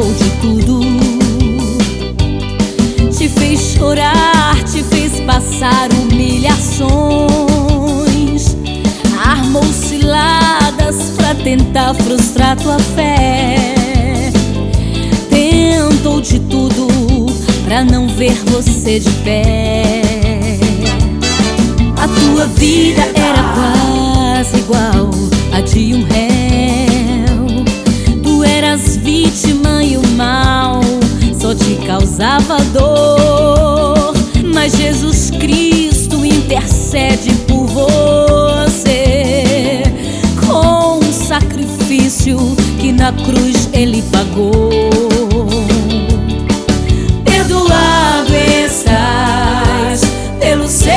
tentou de tudo, te fez chorar, te fez passar humilhações, armou ciladas pra tentar frustrar tua fé, tentou de tudo pra não ver você de pé. A tua vida era quase igual a de um réu. Tu eras vítima e o mal só te causava dor, mas Jesus Cristo intercede por você, com um sacrifício que na cruz Ele pagou. Perdoado estás pelo seu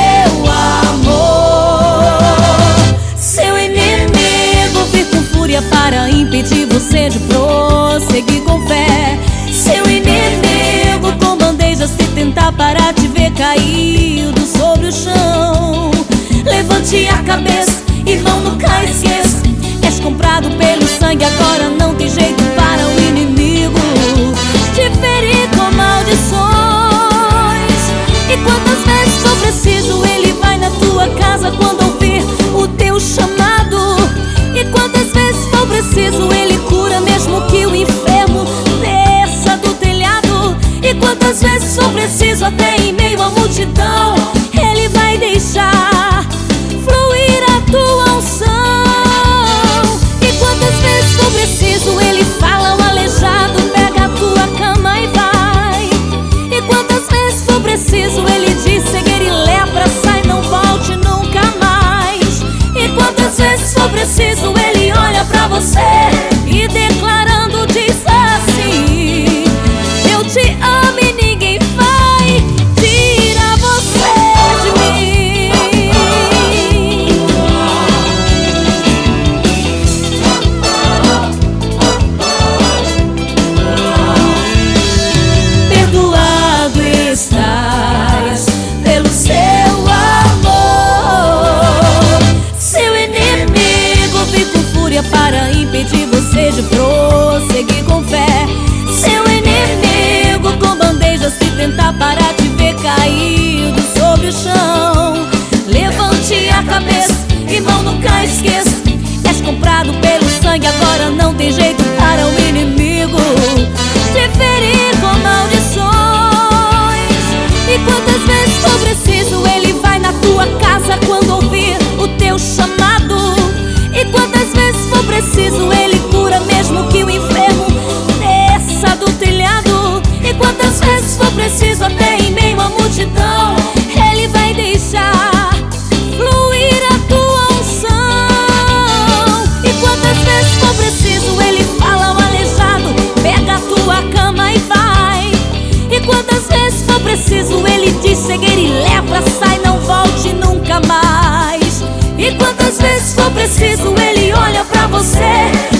amor. Seu inimigo vir com fúria para impedir você de prosseguir com fé. Seu inimigo com bandejas se tentar parar te ver caído sobre o chão. Levante a cabeça, irmão, nunca esqueça, és comprado pelo sangue, agora não tem jeito para o inimigo te ferir com maldições. E quantas vezes for preciso, ele vai na tua casa quando ouvir o teu chamado. E quantas vezes for preciso, ele cura mesmo que o enfermo desça do telhado. E quantas vezes for preciso, até em meio à multidão, ele vai deixar fluir a tua unção. E quantas vezes for preciso, ele fala ao aleijado, pega a tua cama e vai. E quantas vezes for preciso, ele diz cegueira e lepra, sai, não volte nunca mais. E quantas vezes for preciso, ele olha pra você e declarando diz assim: eu te amo e ninguém vai tirar você de mim. Perdoado estás pelo seu amor. Seu inimigo vir com fúria para impedir você de prosseguir com fé. Seu inimigo com bandeja se tentar parar te ver caído sobre o chão. Levante a cabeça, irmão, nunca esqueça, és comprado pelo sangue, agora não tem jeito para o inimigo te ferir com maldições. E quantas vezes for preciso, ele vai na tua casa quando ouvir o teu chamado. E quantas vezes for preciso, ele cura mesmo que o enfermo desça do telhado. E quantas vezes for preciso, até em meio à multidão, ele vai deixar fluir a tua unção. E quantas vezes for preciso, ele fala ao aleijado, pega a tua cama e vai. E quantas vezes for preciso, ele diz cegueira e lepra, sai, não volte nunca mais. E quantas vezes for preciso, ele olha pra você